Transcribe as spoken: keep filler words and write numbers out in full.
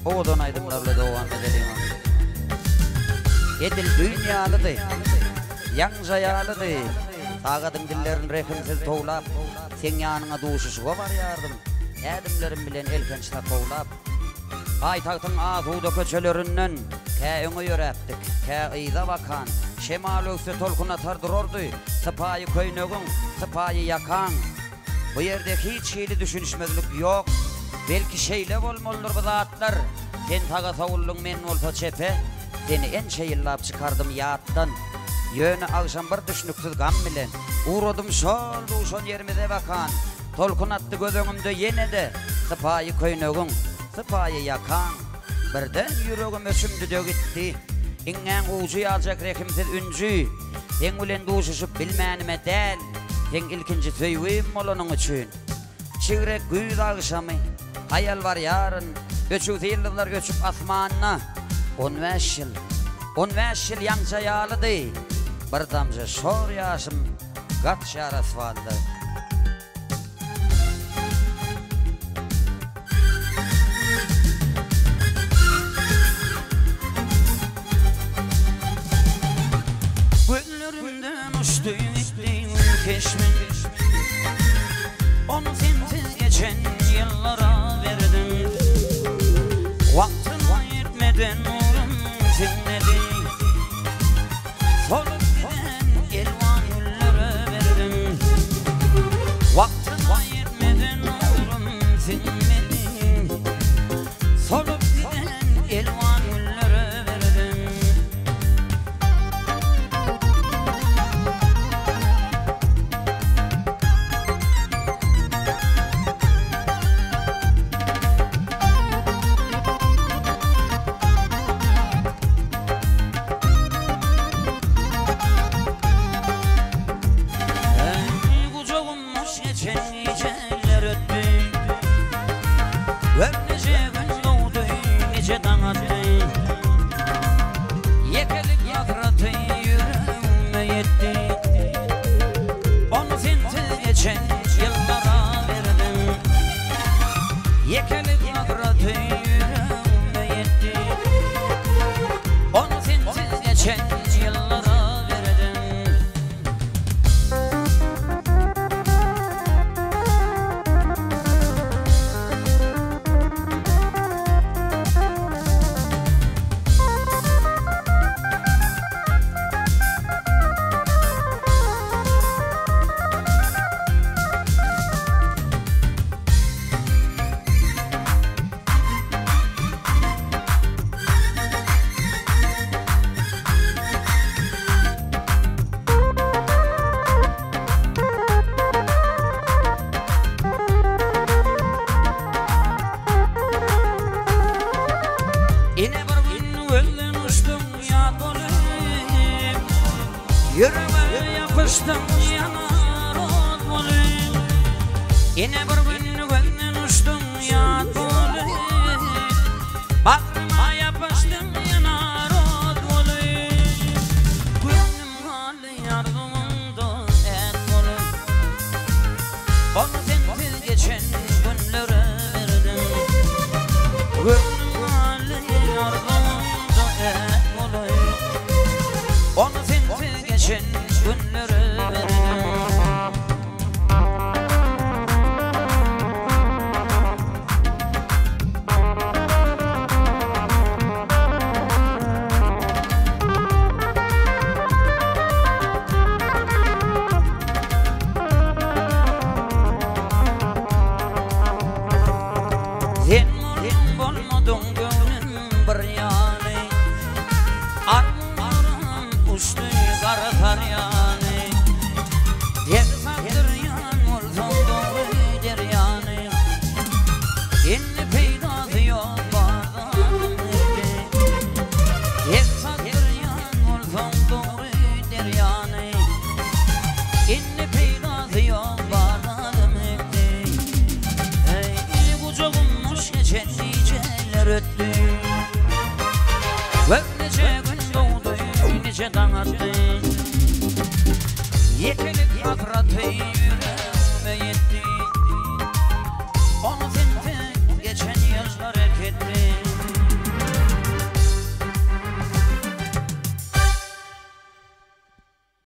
Oğdan aydınlarla doğan edelim. Edil dünyalıdı, yancayalıdı. Tağadın dillerin rekimsiz toğlap, sen yanına duşuşuğa var yardım. Edimlerin bilen elkençte toğlap. Aytaktın ağzuda köçelerinden ke öňe ýöräpdik, ke ýyza bakan, şemal öňse tolkun atardyrardy, sypaýy köýnegin, sypaýy ýakan. Bu ýerde hiç şeýle düşünişmezlik ýok. Belki şeýle bolmalydyr bu zatlar. Sen taga sowullyň men bolsa çepe, seni en şeýillap çykardım ýatdan. Ýöne agşam bir düşünüksiz gam bilen, uradym şol duşan ýerimize bakan. Tolkun atdy gözüňimde ýene-de, sypaýy köýnegin, sypaýy ýakan. Birden ýüregim ösümdi dögitdi. Iňňän uçy ýaljak rekimsiz ünji. Sen bilen duşuşyp bilmänime däl. Sen ilkinji söýwüm bolanyň üçin. Çigrek güýz agşamy, hayal var yarın. Göçük ýyllar göçüp asmanyna. on beş ýyl, on beş ýyl ýançaýalydy. Bir damja şor ýaşym gatşar asfaldy. Keşmin, onu sensiz geçen yıllara verdim. Vaktına yetmeden uğrum sinmedi. Solup giden elvan güllere verdim. Vaktına yetmeden uğrum sinmedi. Solup giden elvan güllere verdim. Yüreğime yapıştım yanar olmalıyım. Yine bir gün gönlün uçtum yat olmalıyım. Bağrıma yapıştım yanar olmalıyım. Gönlüm hali yardımında et olmalıyım. Onu sensiz geçen günlere verdim. Gönlüm hali yardımında et olmalıyım. Onu sensiz geçen günlere verdim. Sen molum bolmadın gönlüm bir yani. Armağanım uçtu kara taryani. Yer saktır yan olsam doğru der yani. İnni peydası yok bağdan etti. Yer saktır yan olsam doğru der yani. İnni peydası yok bağdan etti. Ey kucağımmış geçen niceler öttü. Ve nece gün doğdu, nece dağıttı. Yekelip akratı